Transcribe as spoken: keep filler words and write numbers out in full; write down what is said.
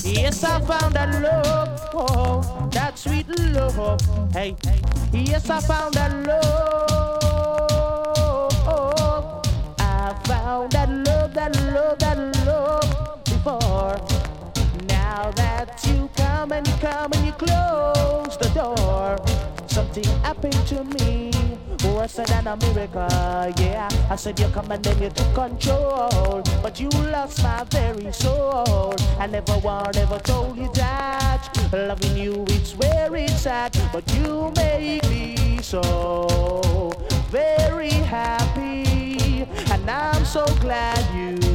Yes, I found that love, oh, that sweet love. Hey, yes, I found that love. I found that love, that love, that love before. Now that you come and you come and you close the door, something happened to me. Worse than a miracle, yeah. I said you come and then you took control, but you lost my very soul. I never want, never told you that loving you it's where it's at, but you make me so very happy, and I'm so glad you